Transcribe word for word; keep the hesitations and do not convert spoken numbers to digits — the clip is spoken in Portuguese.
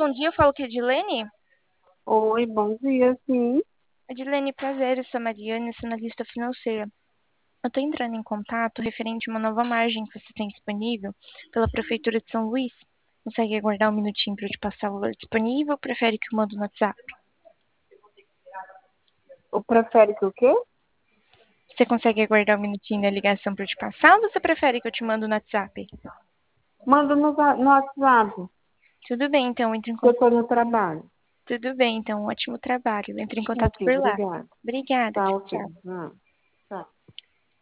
bom dia. Eu falo que é Edilene. Oi, bom dia, sim. Edilene, prazer, eu sou a Mariana, sou analista financeira. Eu estou entrando em contato referente a uma nova margem que você tem disponível pela Prefeitura de São Luís. Consegue aguardar um minutinho para eu te passar o valor disponível ou prefere que eu mando no WhatsApp? O prefere que o quê? Você consegue aguardar um minutinho da ligação para eu te passar ou você prefere que eu te mando no WhatsApp? Manda no, za- no WhatsApp, Tudo bem, então, entre em que eu contato. estou no trabalho. Tudo bem, então, um ótimo trabalho. Entre em contato Ok, por lá. obrigada. Obrigada, Tá, tchau, ok. tchau. Ah.